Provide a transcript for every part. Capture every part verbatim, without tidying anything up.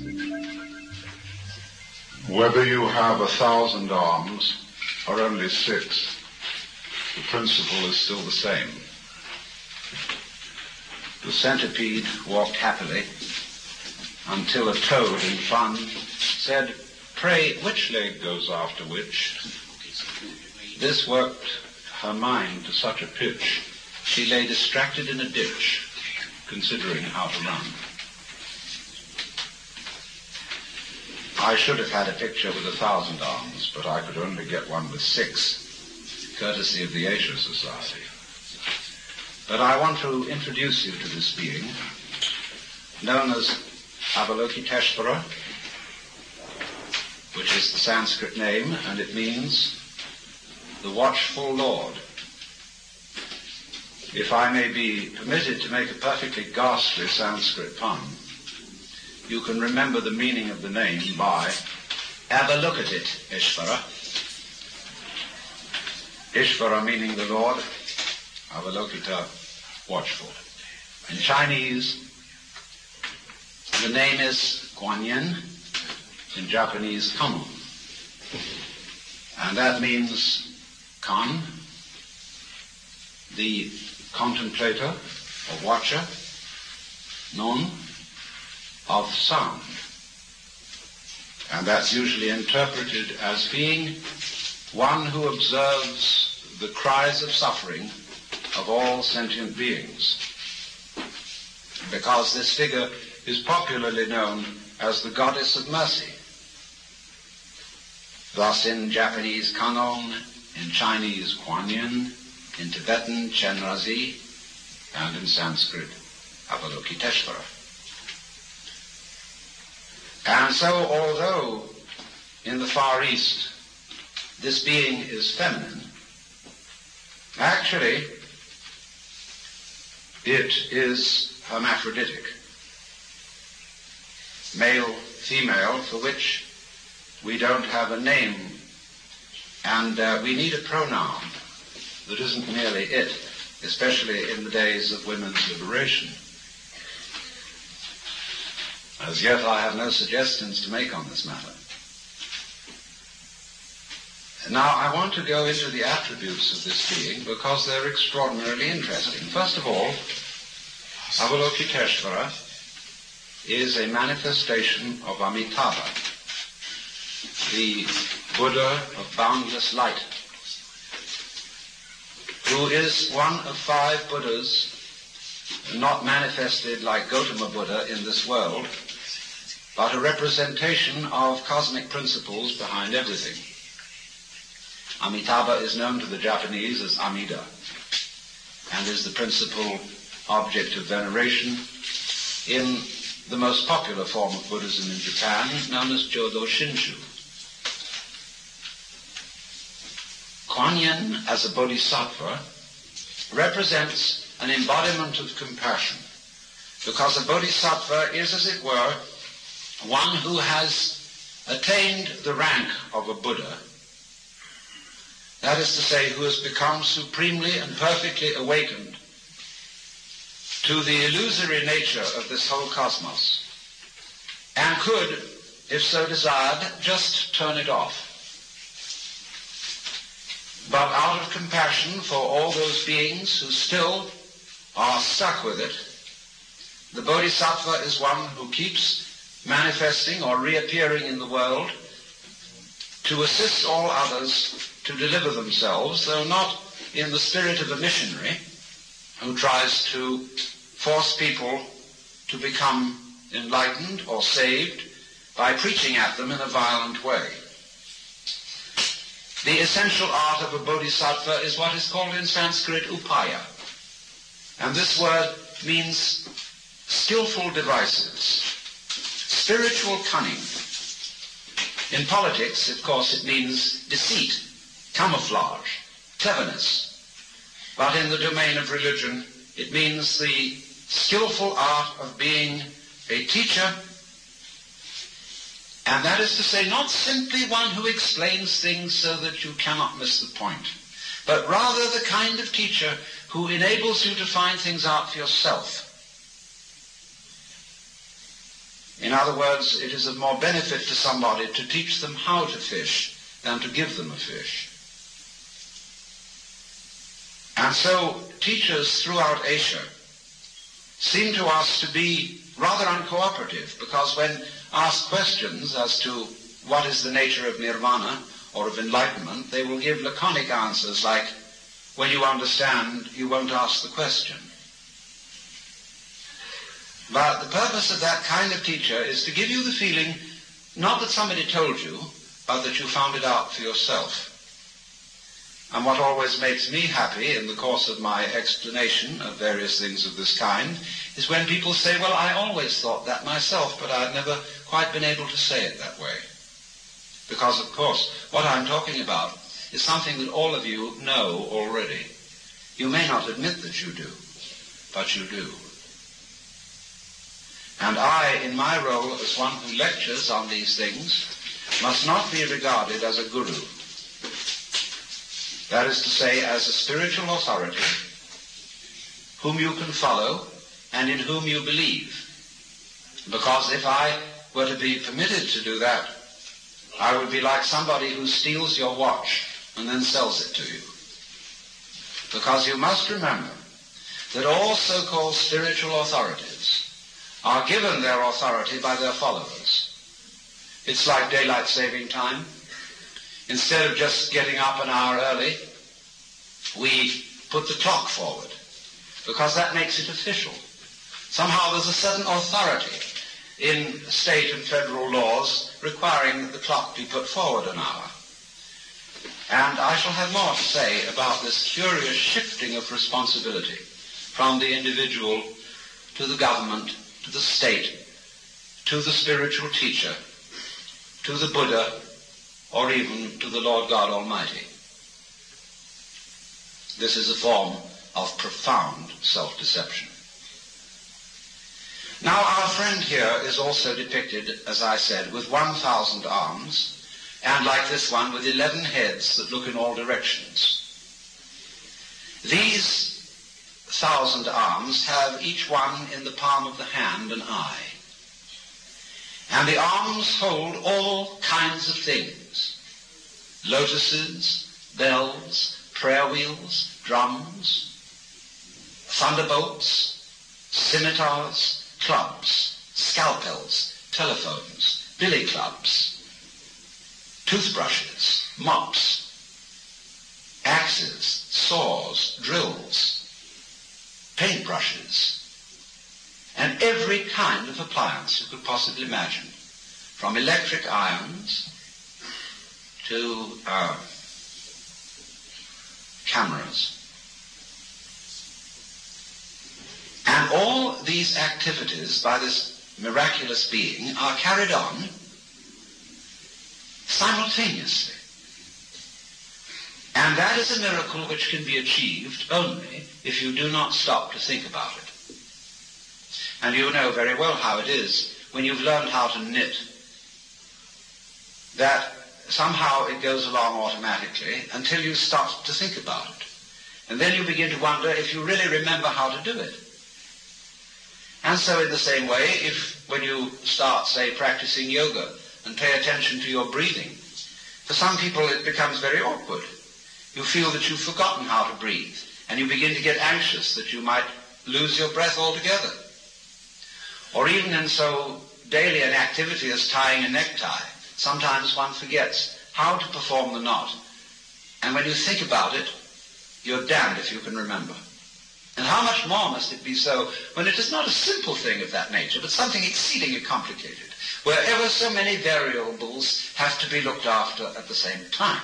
Whether you have a thousand arms or only six, the principle is still the same. The centipede walked happily until a toad in fun said, "Pray, which leg goes after which?" This worked her mind to such a pitch, she lay distracted in a ditch, considering how to run. I should have had a picture with a thousand arms, but I could only get one with six, courtesy of the Asia Society. But I want to introduce you to this being, known as Avalokiteshvara, which is the Sanskrit name, and it means the watchful Lord. If I may be permitted to make a perfectly ghastly Sanskrit pun, you can remember the meaning of the name by Avalokit Ishvara. Ishvara meaning the Lord, Avalokita, watchful. In Chinese, the name is Kuan Yin, in Japanese, Kannon. And that means Kan, the contemplator or watcher, Non, of sound. And that's usually interpreted as being one who observes the cries of suffering of all sentient beings, because this figure is popularly known as the goddess of mercy. Thus in Japanese, Kannon, in Chinese, Kuan Yin, in Tibetan, Chenrazi, and in Sanskrit, Avalokiteshvara. And so, although in the Far East this being is feminine, actually it is hermaphroditic, male, female, for which we don't have a name, and uh, we need a pronoun that isn't merely it, especially in the days of women's liberation. As yet, I have no suggestions to make on this matter. Now, I want to go into the attributes of this being because they're extraordinarily interesting. First of all, Avalokiteshvara is a manifestation of Amitabha, the Buddha of boundless light, who is one of five Buddhas not manifested like Gautama Buddha in this world, but a representation of cosmic principles behind everything. Amitabha is known to the Japanese as Amida, and is the principal object of veneration in the most popular form of Buddhism in Japan, known as Jodo Shinshu. Kuan Yin, as a bodhisattva, represents an embodiment of compassion, because a bodhisattva is, as it were, one who has attained the rank of a Buddha, that is to say, who has become supremely and perfectly awakened to the illusory nature of this whole cosmos, and could, if so desired, just turn it off. But out of compassion for all those beings who still are stuck with it, the bodhisattva is one who keeps manifesting or reappearing in the world to assist all others to deliver themselves, though not in the spirit of a missionary who tries to force people to become enlightened or saved by preaching at them in a violent way. The essential art of a bodhisattva is what is called in Sanskrit upaya. And this word means skillful devices, spiritual cunning. In politics, of course, it means deceit, camouflage, cleverness. But in the domain of religion, it means the skillful art of being a teacher, and that is to say, not simply one who explains things so that you cannot miss the point, but rather the kind of teacher who enables you to find things out for yourself. In other words, it is of more benefit to somebody to teach them how to fish than to give them a fish. And so teachers throughout Asia seem to us to be rather uncooperative, because when asked questions as to what is the nature of nirvana or of enlightenment, they will give laconic answers like, when you understand, you won't ask the question. But the purpose of that kind of teacher is to give you the feeling, not that somebody told you, but that you found it out for yourself. And what always makes me happy in the course of my explanation of various things of this kind is when people say, well, I always thought that myself, but I've never quite been able to say it that way. Because, of course, what I'm talking about is something that all of you know already. You may not admit that you do, but you do. And I, in my role as one who lectures on these things, must not be regarded as a guru. That is to say, as a spiritual authority whom you can follow and in whom you believe. Because if I were to be permitted to do that, I would be like somebody who steals your watch and then sells it to you. Because you must remember that all so-called spiritual authorities are given their authority by their followers. It's like daylight saving time. Instead of just getting up an hour early, we put the clock forward, because that makes it official. Somehow there's a certain authority in state and federal laws requiring that the clock be put forward an hour. And I shall have more to say about this curious shifting of responsibility from the individual to the government, to the state, to the spiritual teacher, to the Buddha, or even to the Lord God Almighty. This is a form of profound self-deception. Now, our friend here is also depicted, as I said, with one thousand arms, and like this one, with eleven heads that look in all directions. These thousand arms have each one in the palm of the hand an eye. And the arms hold all kinds of things. Lotuses, bells, prayer wheels, drums, thunderbolts, scimitars, clubs, scalpels, telephones, billy clubs, toothbrushes, mops, axes, saws, drills, paintbrushes, and every kind of appliance you could possibly imagine, from electric irons to uh, cameras. And all these activities by this miraculous being are carried on simultaneously. And that is a miracle which can be achieved only if you do not stop to think about it. And you know very well how it is when you've learned how to knit, that somehow it goes along automatically until you start to think about it. And then you begin to wonder if you really remember how to do it. And so in the same way, if when you start, say, practicing yoga and pay attention to your breathing, for some people it becomes very awkward. You feel that you've forgotten how to breathe, and you begin to get anxious that you might lose your breath altogether. Or even in so daily an activity as tying a necktie, sometimes one forgets how to perform the knot. And when you think about it, you're damned if you can remember. And how much more must it be so when it is not a simple thing of that nature, but something exceedingly complicated, where ever so many variables have to be looked after at the same time.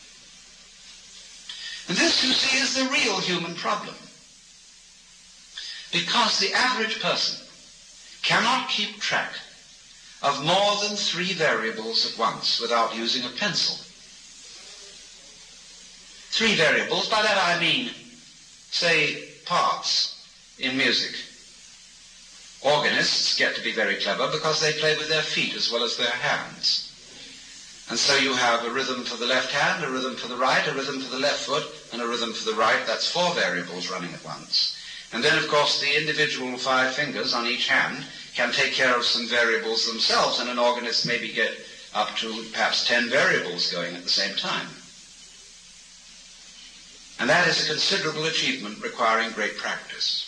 And this, you see, is the real human problem. Because the average person cannot keep track of more than three variables at once without using a pencil. Three variables, by that I mean, say, parts in music. Organists get to be very clever because they play with their feet as well as their hands. And so you have a rhythm for the left hand, a rhythm for the right, a rhythm for the left foot, and a rhythm for the right. That's four variables running at once. And then, of course, the individual five fingers on each hand can take care of some variables themselves, and an organist maybe get up to perhaps ten variables going at the same time. And that is a considerable achievement requiring great practice.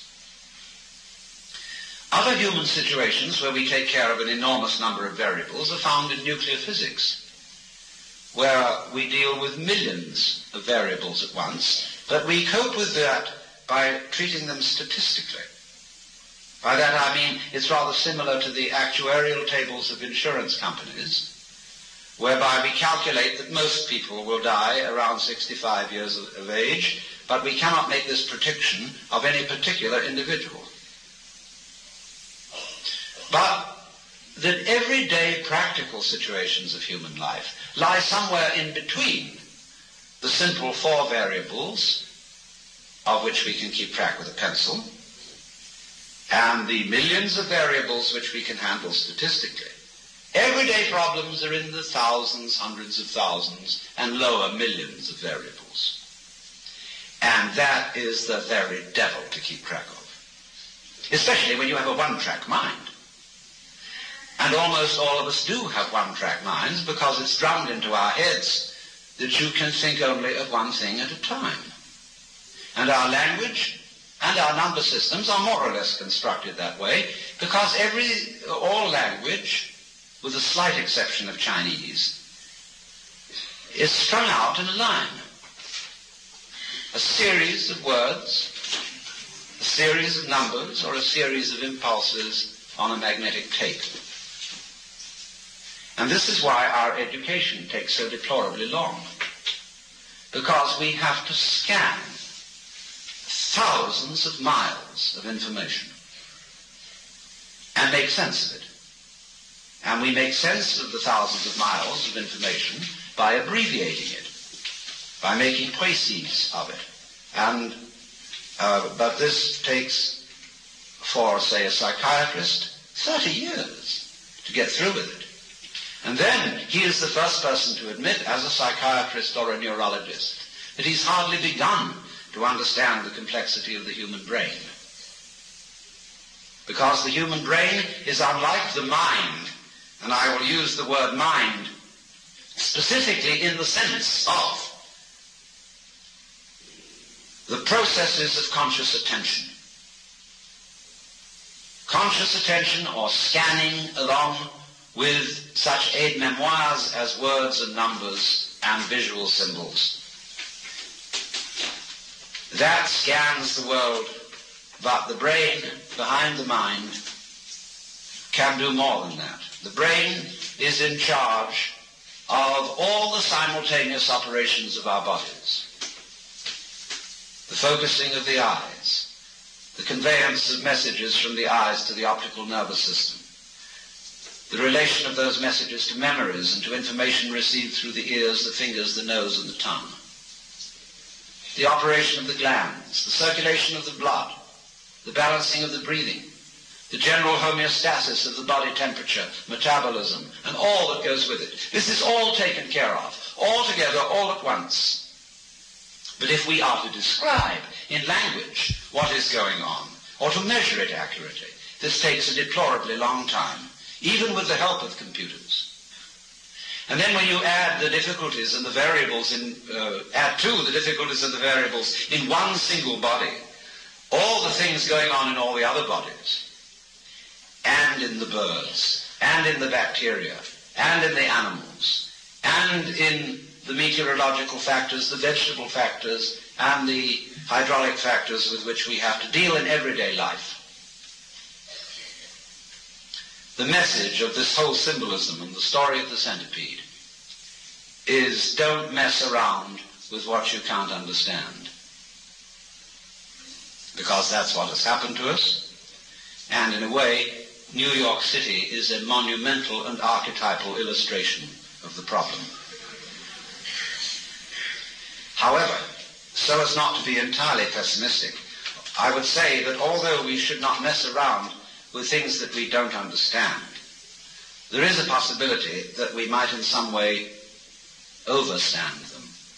Other human situations where we take care of an enormous number of variables are found in nuclear physics, where we deal with millions of variables at once, but we cope with that by treating them statistically. By that I mean it's rather similar to the actuarial tables of insurance companies, whereby we calculate that most people will die around sixty-five years of age, but we cannot make this prediction of any particular individual. But that everyday practical situations of human life lie somewhere in between the simple four variables of which we can keep track with a pencil and the millions of variables which we can handle statistically. Everyday problems are in the thousands, hundreds of thousands, and lower millions of variables. And that is the very devil to keep track of, especially when you have a one-track mind. And almost all of us do have one-track minds because it's drummed into our heads that you can think only of one thing at a time. And our language and our number systems are more or less constructed that way because every, all language, with a slight exception of Chinese, is strung out in a line. A series of words, a series of numbers, or a series of impulses on a magnetic tape. And this is why our education takes so deplorably long, because we have to scan thousands of miles of information and make sense of it. And we make sense of the thousands of miles of information by abbreviating it, by making précis of it. And uh, but this takes, for, say, a psychiatrist, thirty years to get through with it. And then he is the first person to admit, as a psychiatrist or a neurologist, that he's hardly begun to understand the complexity of the human brain. Because the human brain is unlike the mind, and I will use the word mind specifically in the sense of the processes of conscious attention. Conscious attention, or scanning along with such aide-memoires as words and numbers and visual symbols. That scans the world, but the brain behind the mind can do more than that. The brain is in charge of all the simultaneous operations of our bodies. The focusing of the eyes, the conveyance of messages from the eyes to the optical nervous system, the relation of those messages to memories and to information received through the ears, the fingers, the nose, and the tongue. The operation of the glands, the circulation of the blood, the balancing of the breathing, the general homeostasis of the body temperature, metabolism, and all that goes with it. This is all taken care of, all together, all at once. But if we are to describe in language what is going on, or to measure it accurately, this takes a deplorably long time, even with the help of computers. And then when you add the difficulties and the variables in, uh, add to the difficulties and the variables in one single body, all the things going on in all the other bodies, and in the birds, and in the bacteria, and in the animals, and in the meteorological factors, the vegetable factors, and the hydraulic factors with which we have to deal in everyday life. The message of this whole symbolism and the story of the centipede is don't mess around with what you can't understand. Because that's what has happened to us. And in a way, New York City is a monumental and archetypal illustration of the problem. However, so as not to be entirely pessimistic, I would say that although we should not mess around with things that we don't understand, there is a possibility that we might in some way overstand them.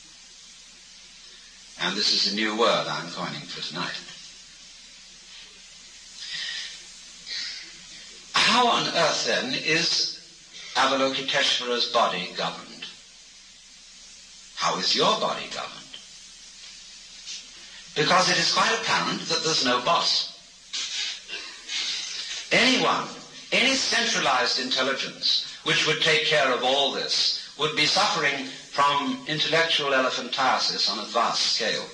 And this is a new word I'm coining for tonight. How on earth, then, is Avalokiteshvara's body governed? How is your body governed? Because it is quite apparent that there's no boss. Anyone, any centralized intelligence which would take care of all this would be suffering from intellectual elephantiasis on a vast scale.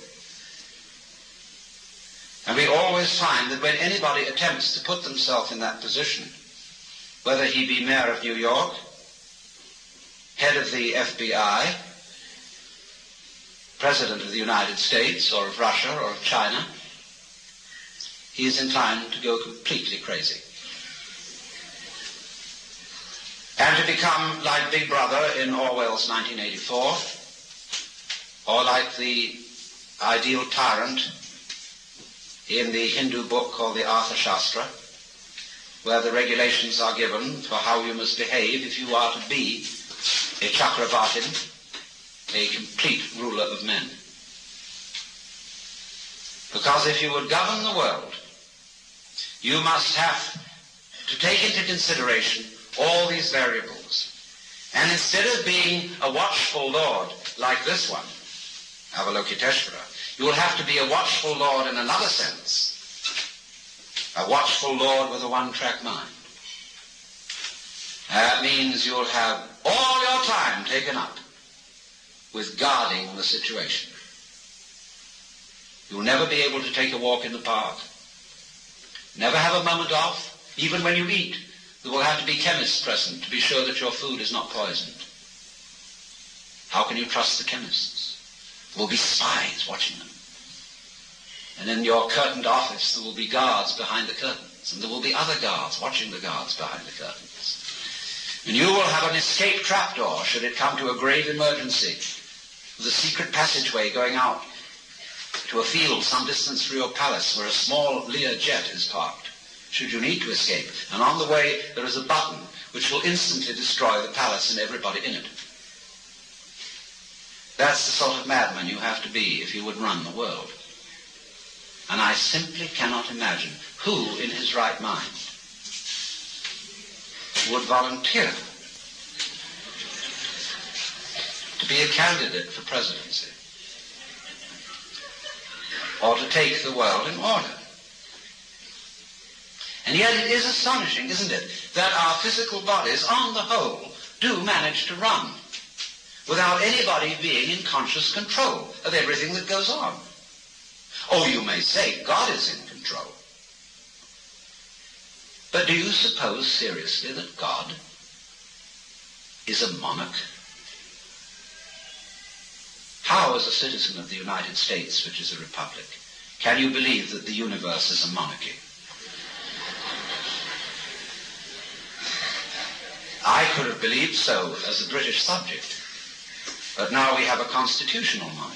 And we always find that when anybody attempts to put themselves in that position, whether he be mayor of New York, head of the F B I, president of the United States, or of Russia, or of China, he is inclined to go completely crazy. And to become like Big Brother in Orwell's nineteen eighty-four, or like the ideal tyrant in the Hindu book called the Artha Shastra, where the regulations are given for how you must behave if you are to be a Chakravartin, a complete ruler of men. Because if you would govern the world, you must have to take into consideration all these variables. And instead of being a watchful lord like this one, Avalokiteshvara, you will have to be a watchful lord in another sense. A watchful lord with a one-track mind. That means you'll have all your time taken up with guarding the situation. You'll never be able to take a walk in the park. Never have a moment off, even when you eat. There will have to be chemists present to be sure that your food is not poisoned. How can you trust the chemists? There will be spies watching them. And in your curtained office there will be guards behind the curtains, and there will be other guards watching the guards behind the curtains. And you will have an escape trapdoor should it come to a grave emergency, with a secret passageway going out to a field some distance from your palace where a small Lear jet is parked, should you need to escape. And on the way there is a button which will instantly destroy the palace and everybody in it. That's the sort of madman you have to be if you would run the world. And I simply cannot imagine who in his right mind would volunteer to be a candidate for presidency or to take the world in order. And yet it is astonishing, isn't it, that our physical bodies, on the whole, do manage to run without anybody being in conscious control of everything that goes on. Oh, you may say God is in control. But do you suppose seriously that God is a monarch? How, as a citizen of the United States, which is a republic, can you believe that the universe is a monarchy? I could have believed so as a British subject, but now we have a constitutional monarchy.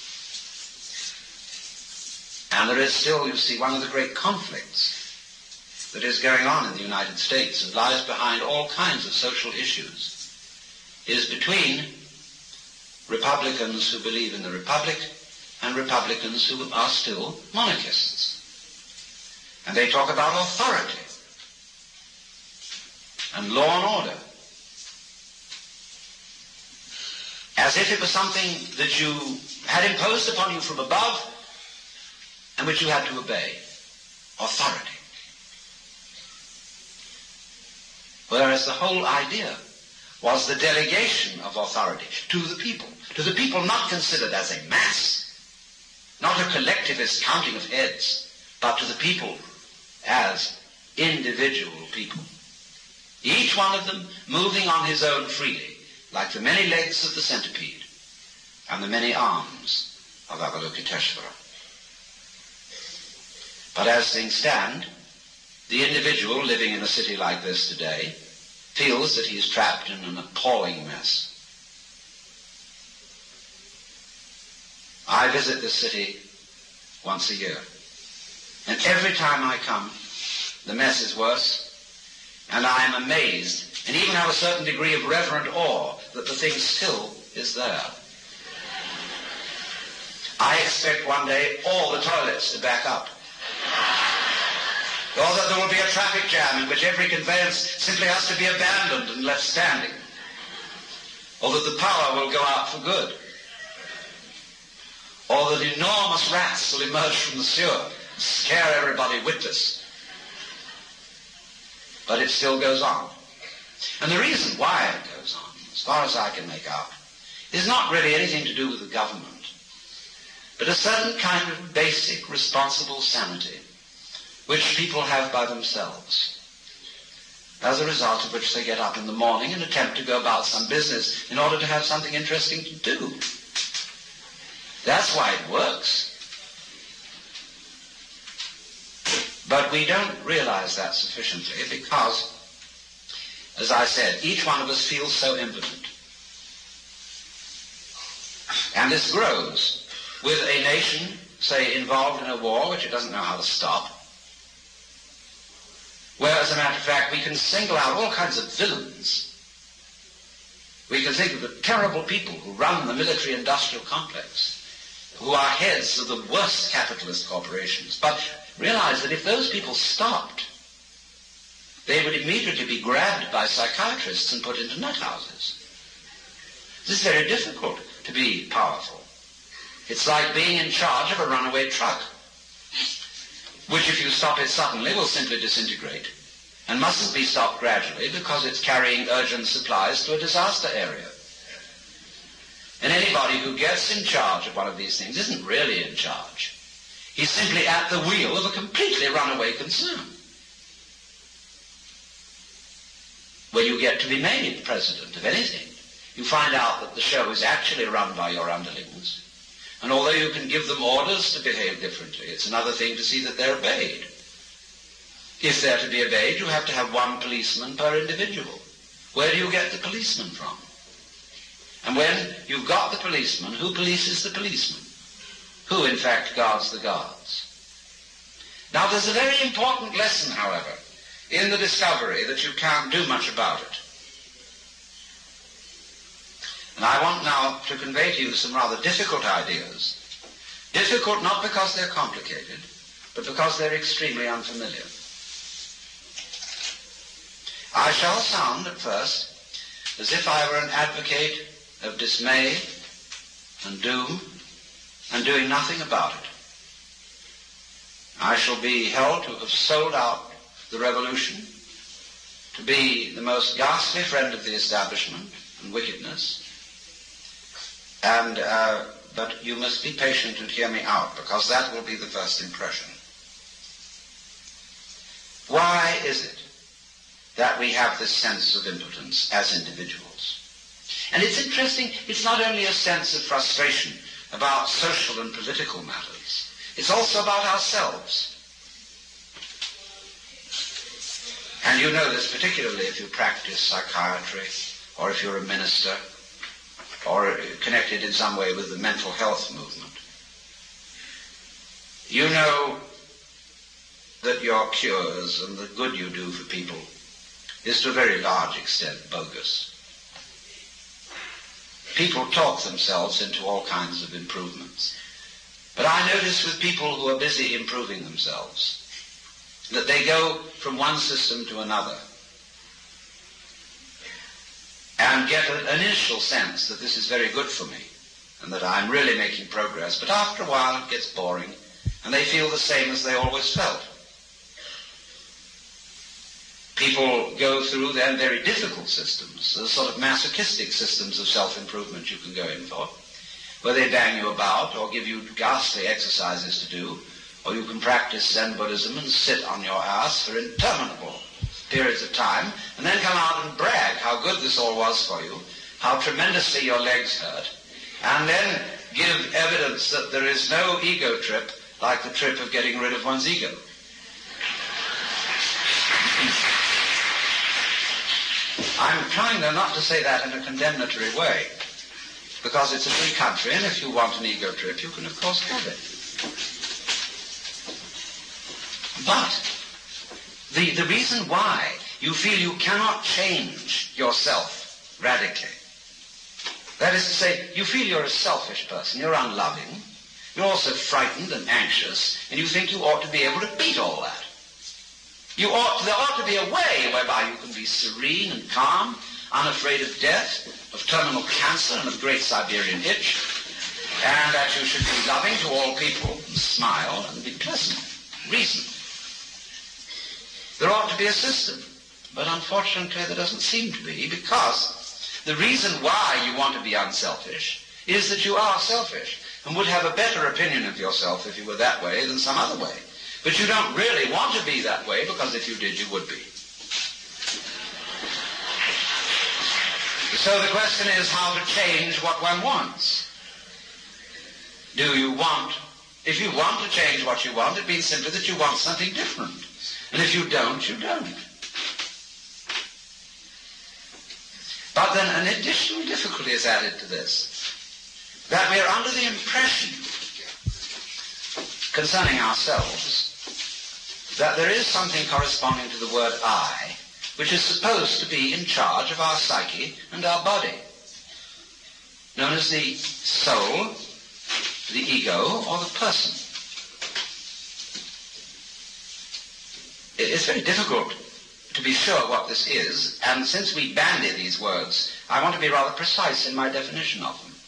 And there is still, you see, one of the great conflicts that is going on in the United States and lies behind all kinds of social issues is between Republicans who believe in the Republic and Republicans who are still monarchists. And they talk about authority and law and order as if it was something that you had imposed upon you from above and which you had to obey. Authority. Whereas the whole idea was the delegation of authority to the people. To the people not considered as a mass, not a collectivist counting of heads, but to the people as individual people. Each one of them moving on his own freely, like the many legs of the centipede and the many arms of Avalokiteshvara. But as things stand, the individual living in a city like this today feels that he is trapped in an appalling mess. I visit this city once a year, and every time I come, the mess is worse, and I am amazed and even have a certain degree of reverent awe that the thing still is there. I expect one day all the toilets to back up. Or that there will be a traffic jam in which every conveyance simply has to be abandoned and left standing. Or that the power will go out for good. Or that enormous rats will emerge from the sewer and scare everybody witless. But it still goes on. And the reason why it goes on, as far as I can make out, is not really anything to do with the government, but a certain kind of basic responsible sanity which people have by themselves, as a result of which they get up in the morning and attempt to go about some business in order to have something interesting to do. That's why it works. But we don't realize that sufficiently because, as I said, each one of us feels so impotent. And this grows with a nation, say, involved in a war which it doesn't know how to stop, where, as a matter of fact, we can single out all kinds of villains. We can think of the terrible people who run the military-industrial complex, who are heads of the worst capitalist corporations. But realize that if those people stopped, they would immediately be grabbed by psychiatrists and put into nut houses. This is very difficult to be powerful. It's like being in charge of a runaway truck, which if you stop it suddenly will simply disintegrate and mustn't be stopped gradually because it's carrying urgent supplies to a disaster area. And anybody who gets in charge of one of these things isn't really in charge. He's simply at the wheel of a completely runaway concern. When you get to be made president of anything, you find out that the show is actually run by your underlings. And although you can give them orders to behave differently, it's another thing to see that they're obeyed. If they're to be obeyed, you have to have one policeman per individual. Where do you get the policeman from? And when you've got the policeman, who polices the policeman? Who, in fact, guards the guards? Now, there's a very important lesson, however, in the discovery that you can't do much about it. And I want now to convey to you some rather difficult ideas. Difficult not because they're complicated, but because they're extremely unfamiliar. I shall sound at first as if I were an advocate of dismay and doom and doing nothing about it. I shall be held to have sold out the revolution, to be the most ghastly friend of the establishment and wickedness. And, uh, but you must be patient and hear me out, because that will be the first impression. Why is it that we have this sense of impotence as individuals? And it's interesting, it's not only a sense of frustration about social and political matters, it's also about ourselves. And you know this particularly if you practice psychiatry, or if you're a minister, or connected in some way with the mental health movement. You know that your cures and the good you do for people is to a very large extent bogus. People talk themselves into all kinds of improvements. But I notice with people who are busy improving themselves that they go from one system to another and get an initial sense that this is very good for me and that I'm really making progress, but after a while it gets boring and they feel the same as they always felt. People go through then very difficult systems, the sort of masochistic systems of self-improvement you can go in for, where they bang you about or give you ghastly exercises to do, or you can practice Zen Buddhism and sit on your ass for interminable periods of time, and then come out and brag how good this all was for you, how tremendously your legs hurt, and then give evidence that there is no ego trip like the trip of getting rid of one's ego. I'm trying, though, not to say that in a condemnatory way, because it's a free country, and if you want an ego trip, you can, of course, have it. But the, the reason why you feel you cannot change yourself radically, that is to say, you feel you're a selfish person, you're unloving, you're also frightened and anxious, and you think you ought to be able to beat all that. You ought, there ought to be a way whereby you can be serene and calm, unafraid of death, of terminal cancer, and of great Siberian itch, and that you should be loving to all people, and smile, and be pleasant, reason. There ought to be a system, but unfortunately there doesn't seem to be, because the reason why you want to be unselfish is that you are selfish, and would have a better opinion of yourself if you were that way than some other way. But you don't really want to be that way, because if you did, you would be. So the question is how to change what one wants. Do you want, if you want to change what you want, it means simply that you want something different. And if you don't, you don't. But then an additional difficulty is added to this, that we are under the impression concerning ourselves that there is something corresponding to the word I, which is supposed to be in charge of our psyche and our body, known as the soul, the ego, or the person. It's very difficult to be sure what this is, and since we bandy these words, I want to be rather precise in my definition of them.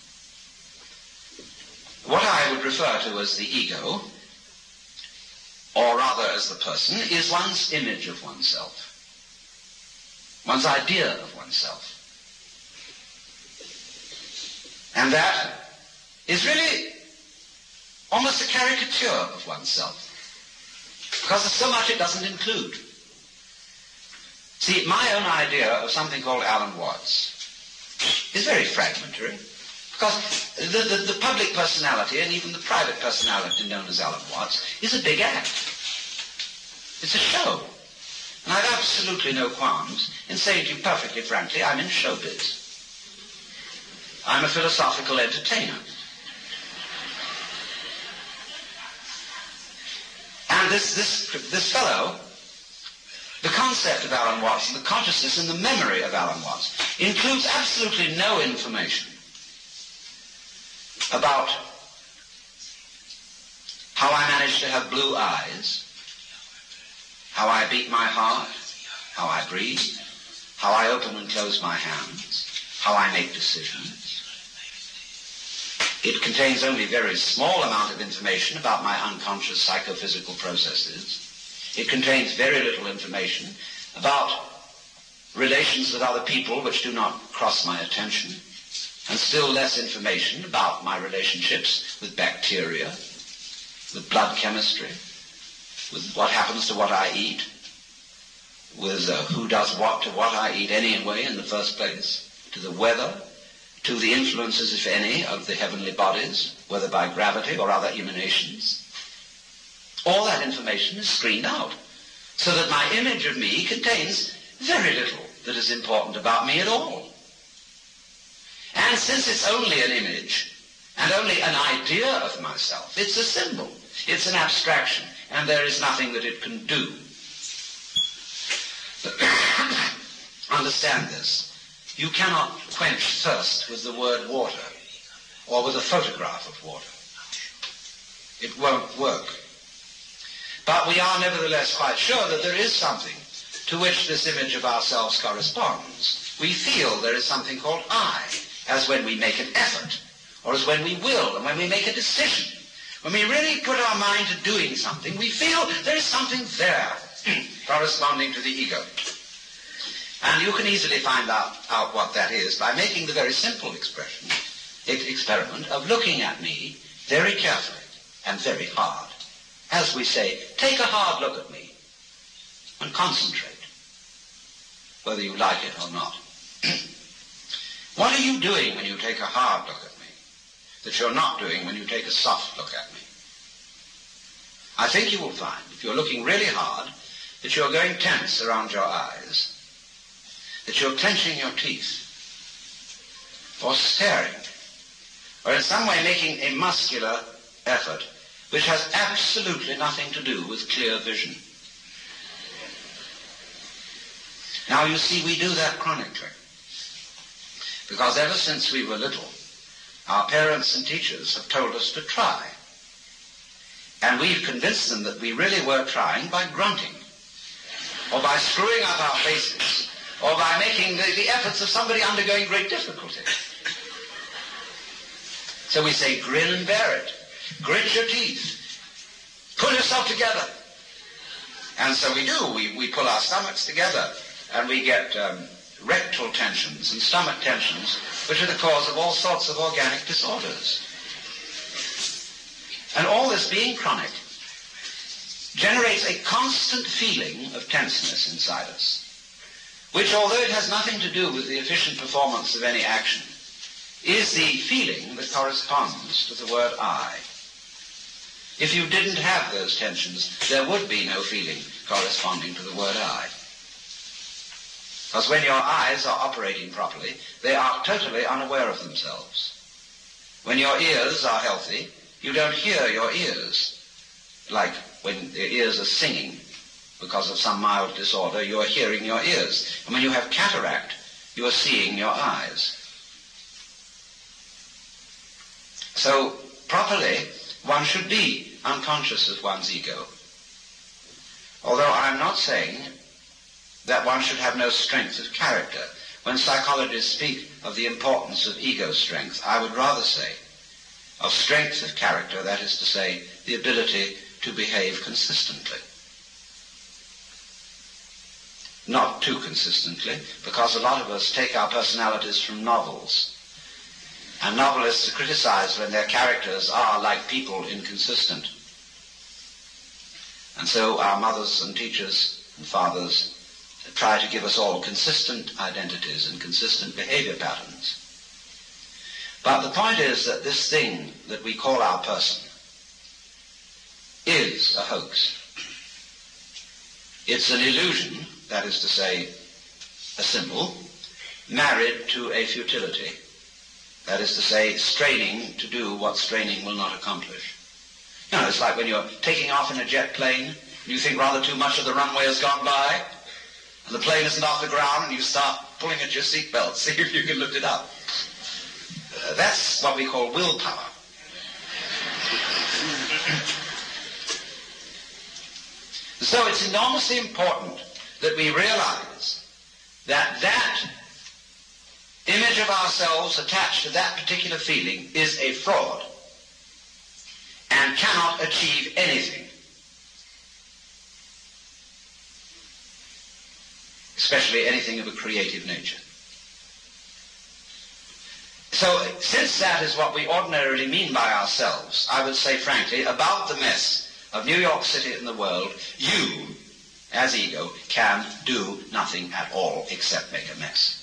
What I would refer to as the ego, or rather as the person, is one's image of oneself, one's idea of oneself. And that is really almost a caricature of oneself, because there's so much it doesn't include. See, my own idea of something called Alan Watts is very fragmentary, because the, the, the public personality and even the private personality known as Alan Watts is a big act. It's a show. And I have absolutely no qualms in saying to you perfectly frankly, I'm in showbiz. I'm a philosophical entertainer. And this, this, this fellow, the concept of Alan Watts and the consciousness and the memory of Alan Watts includes absolutely no information about how I managed to have blue eyes, how I beat my heart, how I breathe, how I open and close my hands, how I make decisions. It contains only a very small amount of information about my unconscious psychophysical processes. It contains very little information about relations with other people which do not cross my attention, and still less information about my relationships with bacteria, with blood chemistry, with what happens to what I eat, with uh, who does what to what I eat anyway in the first place, to the weather, to the influences, if any, of the heavenly bodies, whether by gravity or other emanations. All that information is screened out, so that my image of me contains very little that is important about me at all. And since it's only an image, and only an idea of myself, it's a symbol, it's an abstraction, and there is nothing that it can do. Understand this. You cannot quench thirst with the word water, or with a photograph of water. It won't work. But we are nevertheless quite sure that there is something to which this image of ourselves corresponds. We feel there is something called I, as when we make an effort, or as when we will, and when we make a decision. When we really put our mind to doing something, we feel there is something there corresponding to the ego. And you can easily find out, out what that is by making the very simple expression, experiment of looking at me very carefully and very hard. As we say, take a hard look at me and concentrate, whether you like it or not. What are you doing when you take a hard look at me that you're not doing when you take a soft look at me? I think you will find, if you're looking really hard, that you're going tense around your eyes, that you're clenching your teeth, or staring, or in some way making a muscular effort which has absolutely nothing to do with clear vision. Now you see, we do that chronically, because ever since we were little, our parents and teachers have told us to try. And we've convinced them that we really were trying by grunting. or by screwing up our faces, or by making the, the efforts of somebody undergoing great difficulty. So we say, grin and bear it. Grit your teeth. Pull yourself together. And so we do. We, we pull our stomachs together, and we get um, rectal tensions and stomach tensions, which are the cause of all sorts of organic disorders. And all this, being chronic, generates a constant feeling of tenseness inside us, which, although it has nothing to do with the efficient performance of any action, is the feeling that corresponds to the word I. If you didn't have those tensions, there would be no feeling corresponding to the word I. Because when your eyes are operating properly, they are totally unaware of themselves. When your ears are healthy, you don't hear your ears. Like when the ears are singing because of some mild disorder, you are hearing your ears. And when you have cataract, you are seeing your eyes. So, properly, one should be unconscious of one's ego. Although I'm not saying that one should have no strength of character. When psychologists speak of the importance of ego strength, I would rather say of strength of character, that is to say, the ability to behave consistently. Not too consistently, because a lot of us take our personalities from novels. And novelists are criticized when their characters are, like people, inconsistent. And so our mothers and teachers and fathers try to give us all consistent identities and consistent behavior patterns. But the point is that this thing that we call our person is a hoax. It's an illusion, that is to say, a symbol, married to a futility. That is to say, straining to do what straining will not accomplish. You know, it's like when you're taking off in a jet plane, and you think rather too much of the runway has gone by, and the plane isn't off the ground, and you start pulling at your seatbelt, see if you can lift it up. Uh, that's what we call willpower. So it's enormously important that we realize that that image of ourselves attached to that particular feeling is a fraud and cannot achieve anything, especially anything of a creative nature. So, since that is what we ordinarily mean by ourselves, I would say frankly, about the mess of New York City and the world, you, as ego, can do nothing at all except make a mess.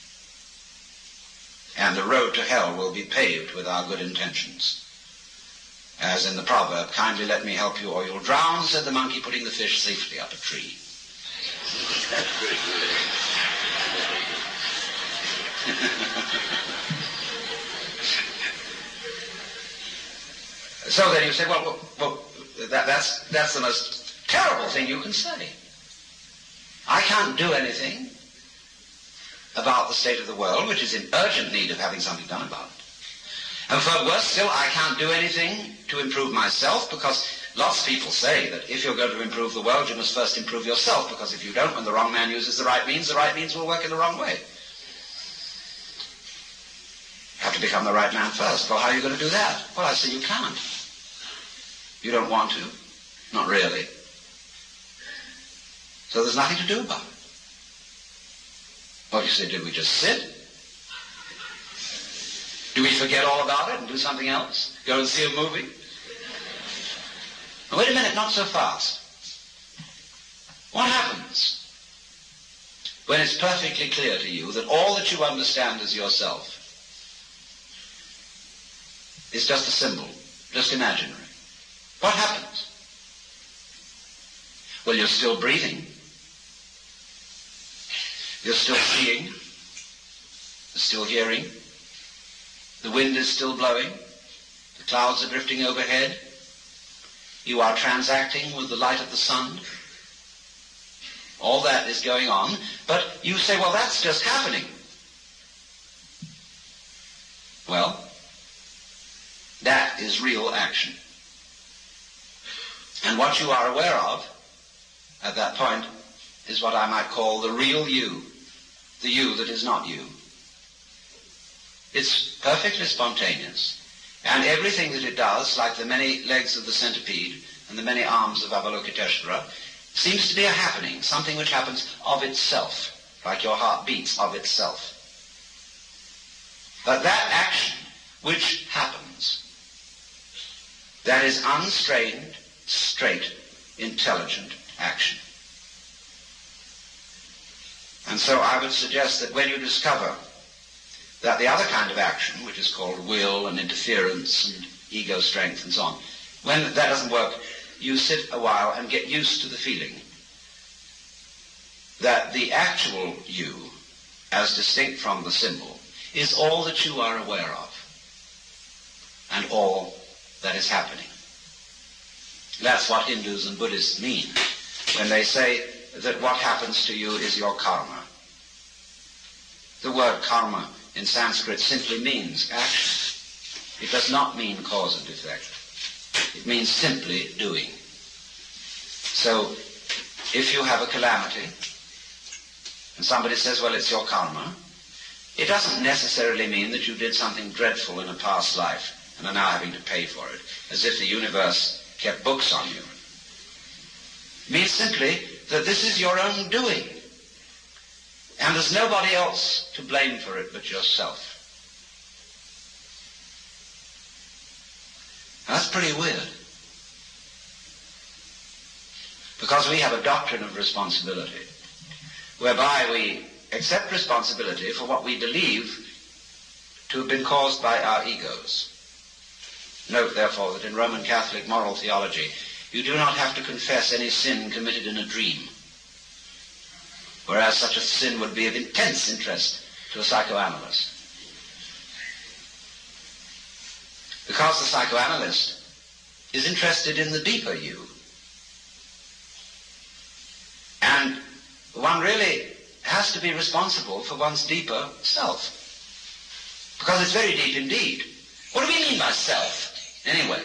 And the road to hell will be paved with our good intentions. As in the proverb, kindly let me help you or you'll drown, said the monkey, putting the fish safely up a tree. So then you say, well, well, well that, that's, that's the most terrible thing you can say. I can't do anything about the state of the world, which is in urgent need of having something done about it. And further worse still, I can't do anything to improve myself, because lots of people say that if you're going to improve the world, you must first improve yourself, because if you don't, when the wrong man uses the right means, the right means will work in the wrong way. You have to become the right man first. Well, how are you going to do that? Well, I say you can't. You don't want to? Not really. So there's nothing to do about it. Well, you say, did we just sit? Do we forget all about it and do something else? Go and see a movie? Now, wait a minute, not so fast. What happens when it's perfectly clear to you that all that you understand as yourself is just a symbol, just imaginary? What happens? Well, you're still breathing. You're still seeing. You're still hearing. The wind is still blowing. The clouds are drifting overhead. You are transacting with the light of the sun. All that is going on. But you say, well, that's just happening. Well, that is real action. And what you are aware of at that point is what I might call the real you, the you that is not you. It's perfectly spontaneous, and everything that it does, like the many legs of the centipede and the many arms of Avalokiteshvara, seems to be a happening, something which happens of itself, like your heart beats of itself. But that action which happens, that is unstrained, straight, intelligent action. And so I would suggest that when you discover that the other kind of action, which is called will and interference and ego strength and so on, when that doesn't work, you sit a while and get used to the feeling that the actual you, as distinct from the symbol, is all that you are aware of and all that is happening. That's what Hindus and Buddhists mean when they say that what happens to you is your karma. The word karma in Sanskrit simply means action. It does not mean cause and effect. It means simply doing. So, if you have a calamity, and somebody says, well, it's your karma, it doesn't necessarily mean that you did something dreadful in a past life and are now having to pay for it, as if the universe kept books on you. It means simply that this is your own doing, and there's nobody else to blame for it but yourself. Now, that's pretty weird, because we have a doctrine of responsibility, whereby we accept responsibility for what we believe to have been caused by our egos. Note, therefore, that in Roman Catholic moral theology, you do not have to confess any sin committed in a dream, whereas such a sin would be of intense interest to a psychoanalyst. Because the psychoanalyst is interested in the deeper you. And one really has to be responsible for one's deeper self, because it's very deep indeed. What do we mean by self, anyway?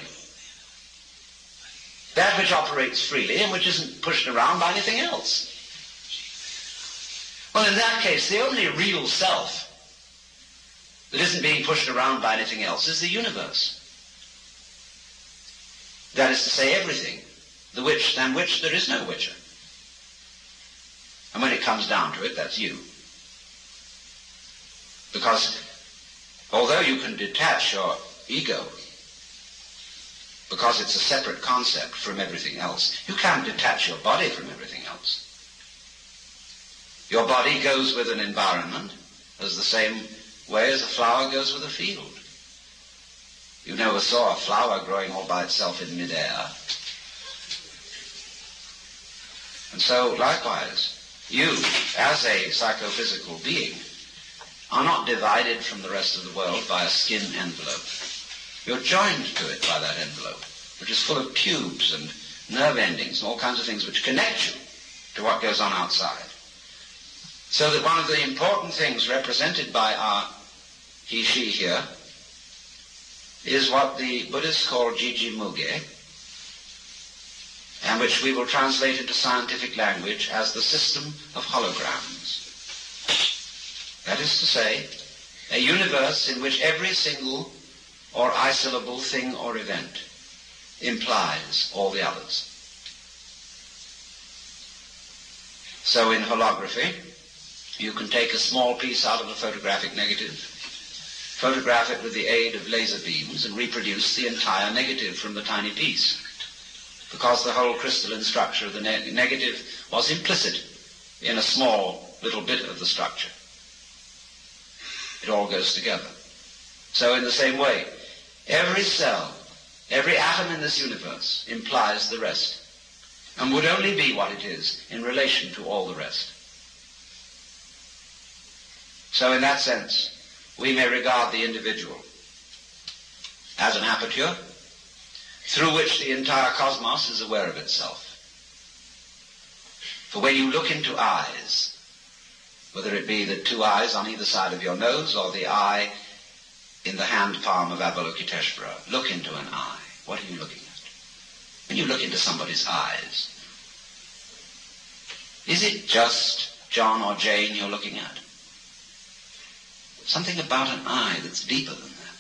That which operates freely and which isn't pushed around by anything else. Well, in that case, the only real self that isn't being pushed around by anything else is the universe. That is to say, everything, the which than which there is no whicher. And when it comes down to it, that's you. Because although you can detach your ego, because it's a separate concept from everything else, you can't detach your body from everything else. Your body goes with an environment as the same way as a flower goes with a field. You never saw a flower growing all by itself in midair. And so, likewise, you, as a psychophysical being, are not divided from the rest of the world by a skin envelope. You're joined to it by that envelope, which is full of tubes and nerve endings and all kinds of things which connect you to what goes on outside. So that one of the important things represented by our he, she here is what the Buddhists call Jiji-muge, and which we will translate into scientific language as the system of holograms. That is to say, a universe in which every single or isolable thing or event implies all the others. So in holography, you can take a small piece out of a photographic negative, photograph it with the aid of laser beams, and reproduce the entire negative from the tiny piece, because the whole crystalline structure of the ne- negative was implicit in a small little bit of the structure. It all goes together. So in the same way, every cell, every atom in this universe implies the rest, and would only be what it is in relation to all the rest. So in that sense, we may regard the individual as an aperture through which the entire cosmos is aware of itself. For when you look into eyes, whether it be the two eyes on either side of your nose or the eye in the hand palm of Avalokiteshvara, look into an eye. What are you looking at? When you look into somebody's eyes, Is it just John or Jane you're looking at? Something about an eye that's deeper than that.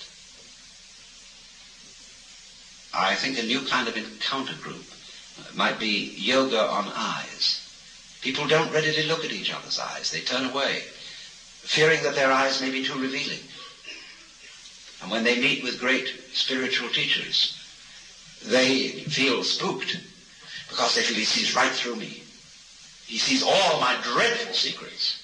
I think a new kind of encounter group might be yoga on eyes. People don't readily look at each other's eyes. They turn away, fearing that their eyes may be too revealing. And when they meet with great spiritual teachers, they feel spooked because they feel he sees right through me. He sees all my dreadful secrets.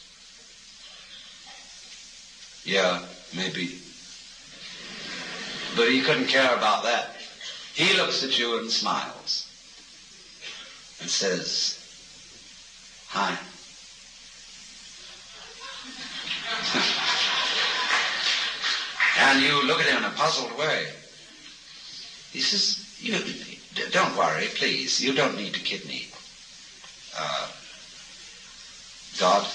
Yeah, maybe. But he couldn't care about that. He looks at you and smiles and says, hi. And you look at him in a puzzled way. He says, you, don't worry, please. You don't need to kid me. Uh, God,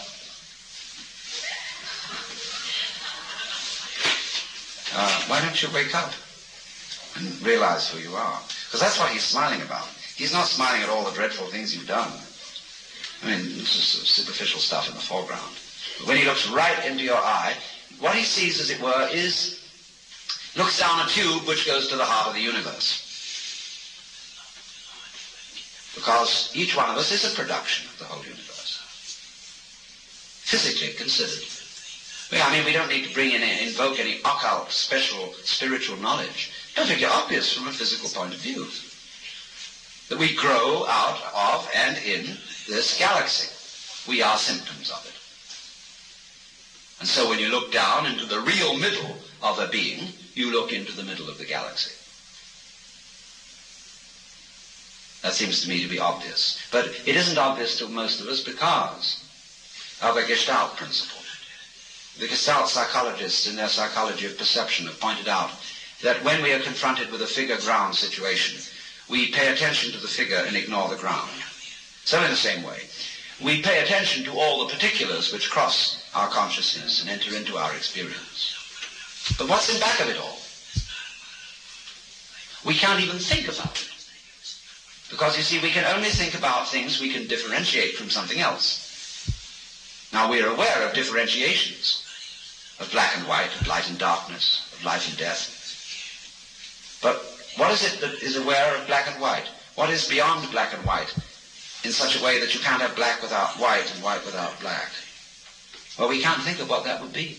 uh, why don't you wake up and realize who you are? Because that's what he's smiling about. He's not smiling at all the dreadful things you've done. I mean, it's just superficial stuff in the foreground. But when he looks right into your eye, what he sees, as it were, is, looks down a tube which goes to the heart of the universe. Because each one of us is a production of the whole universe. Physically considered. I mean, we don't need to bring in, invoke any occult, special, spiritual knowledge. Perfectly obvious from a physical point of view. That we grow out of and in this galaxy. We are symptoms of it. And so when you look down into the real middle of a being, you look into the middle of the galaxy. That seems to me to be obvious. But it isn't obvious to most of us because of a Gestalt principle. The Gestalt psychologists in their psychology of perception have pointed out that when we are confronted with a figure-ground situation, we pay attention to the figure and ignore the ground. So in the same way, we pay attention to all the particulars which cross our consciousness and enter into our experience. But what's in back of it all? We can't even think about it. Because, you see, we can only think about things we can differentiate from something else. Now, we are aware of differentiations, of black and white, of light and darkness, of life and death. But what is it that is aware of black and white? What is beyond black and white in such a way that you can't have black without white and white without black? Well, we can't think of what that would be.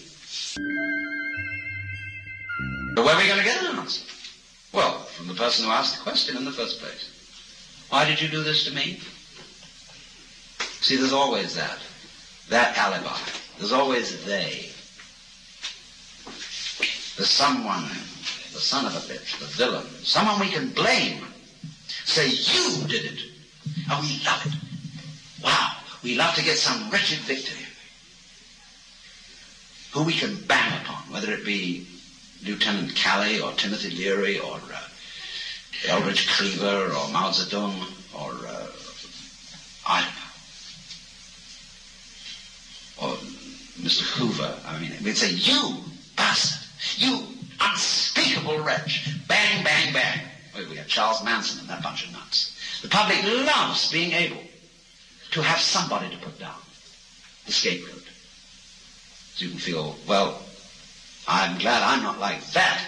But where are we going to get an answer? Well, from the person who asked the question in the first place. Why did you do this to me? See, there's always that. That alibi. There's always they. There's someone, the son of a bitch, the villain, someone we can blame. Say, you did it. And we love it. Wow. We love to get some wretched victim who we can bang upon, whether it be Lieutenant Calley or Timothy Leary or uh, Eldridge Cleaver or Mao Zedong or, uh, I don't know, or Mister Hoover. I mean, we'd say, you bastard, you unspeakable wretch, bang, bang, bang. Well, we have Charles Manson and that bunch of nuts. The public loves being able to have somebody to put down, the scapegoat. So you can feel, well, I'm glad I'm not like that.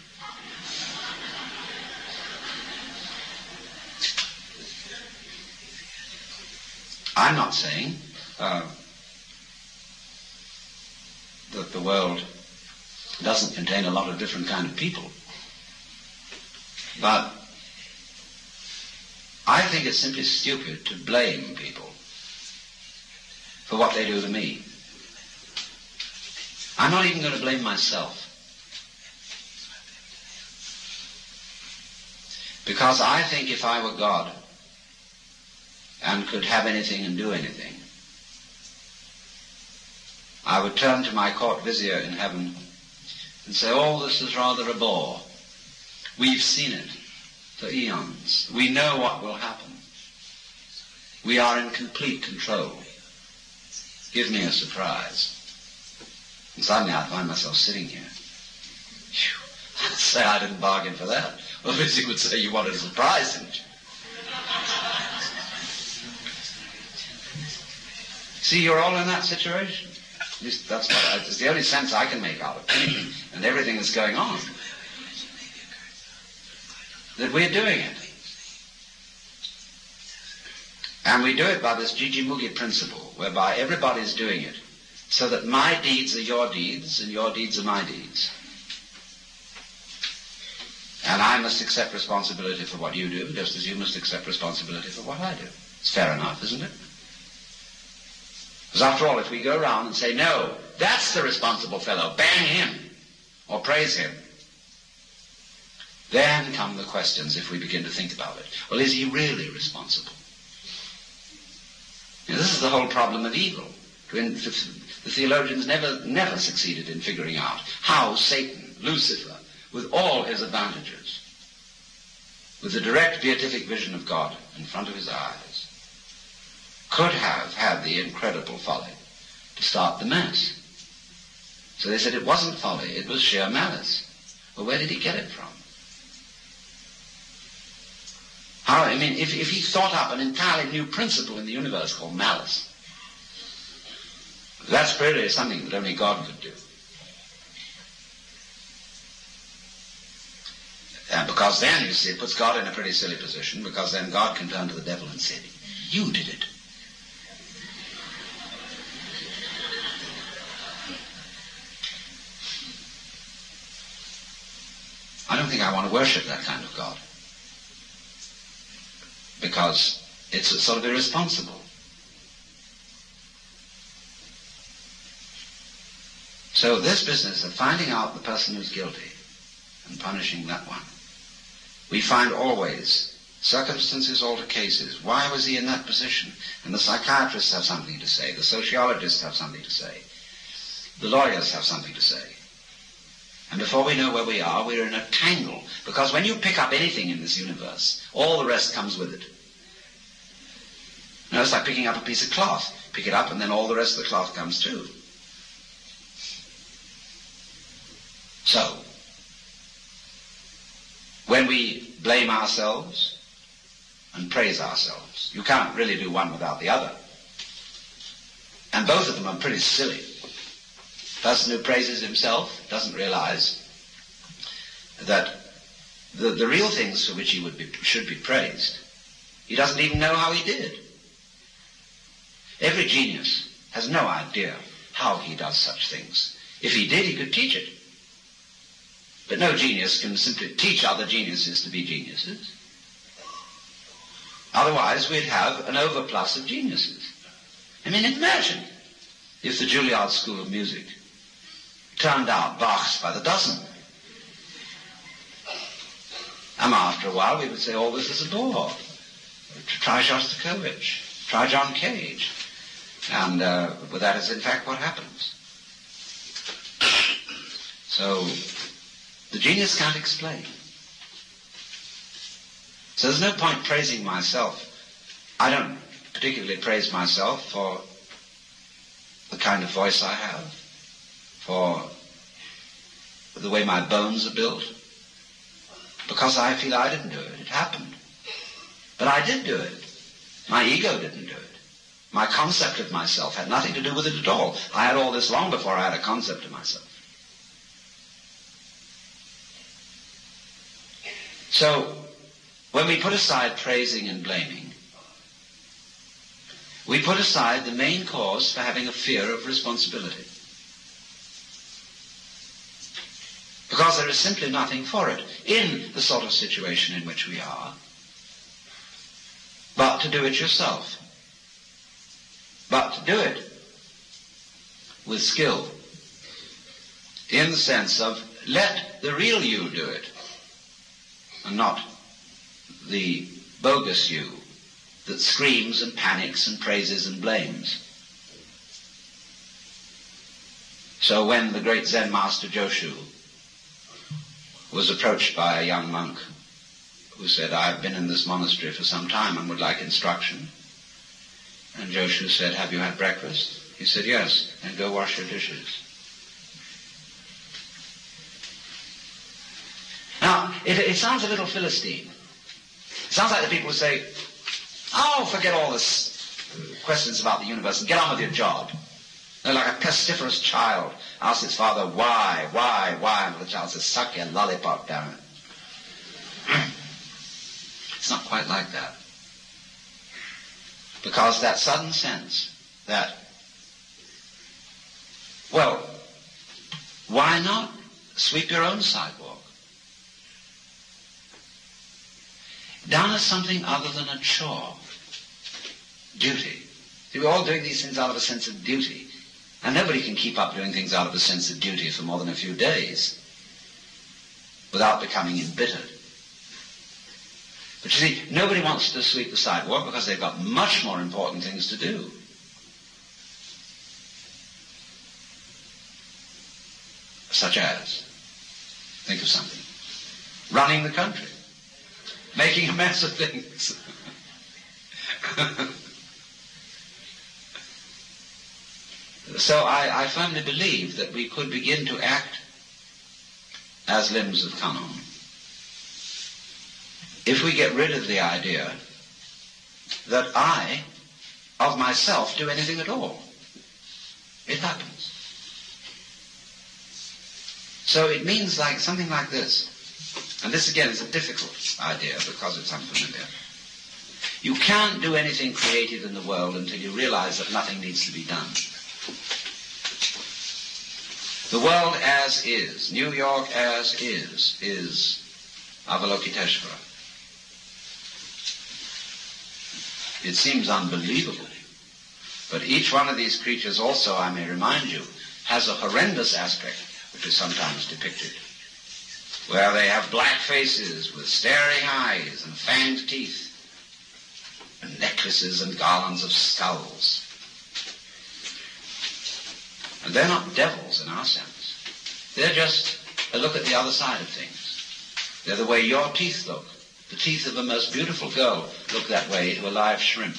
I'm not saying uh, that the world doesn't contain a lot of different kind of people. But I think it's simply stupid to blame people for what they do to me. I'm not even going to blame myself. Because I think if I were God and could have anything and do anything, I would turn to my court vizier in heaven and say, oh, this is rather a bore. We've seen it for eons. We know what will happen. We are in complete control. Give me a surprise. And suddenly I find myself sitting here. Whew. I'd say I didn't bargain for that. Well, Vizzy would say you wanted a surprise, didn't you? See, you're all in that situation. At least that's what I, it's the only sense I can make out of it. And everything that's going on. That we're doing it. And we do it by this Jiji-Mugi principle, whereby everybody's doing it, so that my deeds are your deeds, and your deeds are my deeds. And I must accept responsibility for what you do, just as you must accept responsibility for what I do. It's fair enough, isn't it? Because after all, if we go around and say, no, that's the responsible fellow, bang him, or praise him, then come the questions if we begin to think about it. Well, is he really responsible? Now, this is the whole problem of evil. The theologians never, never succeeded in figuring out how Satan, Lucifer, with all his advantages, with the direct beatific vision of God in front of his eyes, could have had the incredible folly to start the mess. So they said it wasn't folly, it was sheer malice. Well, where did he get it from? How, I mean, if, if he thought up an entirely new principle in the universe called malice, that's really something that only God could do. And because then, you see, it puts God in a pretty silly position, because then God can turn to the devil and say, you did it. I don't think I want to worship that kind of God, because it's sort of irresponsible. So this business of finding out the person who's guilty and punishing that one, we find always circumstances alter cases. Why was he in that position? And the psychiatrists have something to say. The sociologists have something to say. The lawyers have something to say. And before we know where we are, we're in a tangle. Because when you pick up anything in this universe, all the rest comes with it. You know, it's like picking up a piece of cloth. Pick it up and then all the rest of the cloth comes too. So, when we blame ourselves and praise ourselves, you can't really do one without the other. And both of them are pretty silly. The person who praises himself doesn't realize that the, the real things for which he would be, should be praised, he doesn't even know how he did. Every genius has no idea how he does such things. If he did, he could teach it. But no genius can simply teach other geniuses to be geniuses. Otherwise, we'd have an overplus of geniuses. I mean, imagine if the Juilliard School of Music turned out Bachs by the dozen. And after a while, we would say, oh, this is a bore. Try Shostakovich. Try John Cage. And uh, well, that is, in fact, what happens. So, the genius can't explain. So there's no point praising myself. I don't particularly praise myself for the kind of voice I have, for the way my bones are built, because I feel I didn't do it. It happened. But I did do it. My ego didn't do it. My concept of myself had nothing to do with it at all. I had all this long before I had a concept of myself. So, when we put aside praising and blaming, we put aside the main cause for having a fear of responsibility. Because there is simply nothing for it in the sort of situation in which we are, but to do it yourself. But to do it with skill, in the sense of let the real you do it, and not the bogus you that screams and panics and praises and blames. So when the great Zen master Joshu was approached by a young monk who said, I've been in this monastery for some time and would like instruction. And Joshu said, have you had breakfast? He said, yes, and go wash your dishes. Now, it, it sounds a little Philistine. It sounds like the people who say, oh, forget all this questions about the universe and get on with your job. They're like a pestiferous child asks its father, why, why, why? And the child says, suck your lollipop, damn it. It's not quite like that. Because that sudden sense that, well, why not sweep your own sidewalk? Done as something other than a chore. Duty. See, we're all doing these things out of a sense of duty. And nobody can keep up doing things out of a sense of duty for more than a few days without becoming embittered. But you see, nobody wants to sweep the sidewalk because they've got much more important things to do. Such as, think of something, running the country, making a mess of things. So I, I firmly believe that we could begin to act as limbs of Kanon if we get rid of the idea that I, of myself, do anything at all. It happens. So it means like something like this. And this again is a difficult idea because it's unfamiliar. You can't do anything creative in the world until you realize that nothing needs to be done. The world as is, New York as is, is Avalokiteshvara. It seems unbelievable. But each one of these creatures also, I may remind you, has a horrendous aspect, which is sometimes depicted, where they have black faces with staring eyes and fanged teeth, and necklaces and garlands of skulls. And they're not devils in our sense. They're just a look at the other side of things. They're the way your teeth look. The teeth of a most beautiful girl look that way to a live shrimp.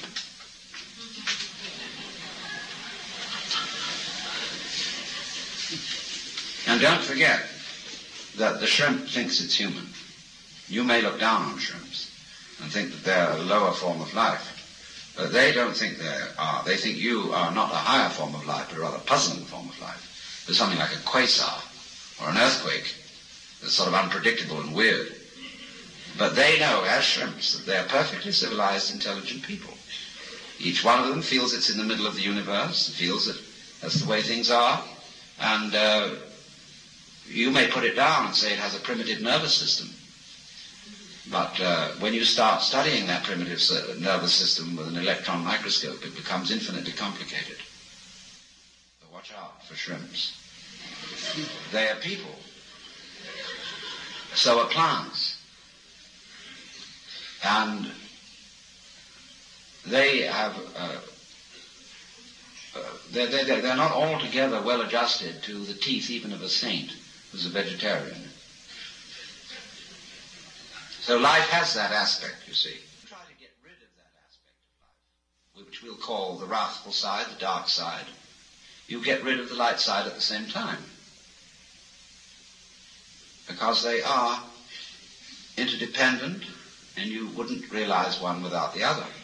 And don't forget that the shrimp thinks it's human. You may look down on shrimps and think that they're a lower form of life, but they don't think they are. They think you are not a higher form of life, but a rather puzzling form of life. There's something like a quasar or an earthquake that's sort of unpredictable and weird. But they know, as shrimps, that they're perfectly civilized, intelligent people. Each one of them feels it's in the middle of the universe, feels that that's the way things are, and uh, you may put it down and say it has a primitive nervous system. But uh, when you start studying that primitive nervous system with an electron microscope, it becomes infinitely complicated. So watch out for shrimps. They are people. So are plants. And they have, uh, uh, they're, they're, they're not altogether well adjusted to the teeth even of a saint who's a vegetarian. So life has that aspect, you see. Try to get rid of that aspect of life, which we'll call the wrathful side, the dark side. You get rid of the light side at the same time. Because they are interdependent, and you wouldn't realize one without the other.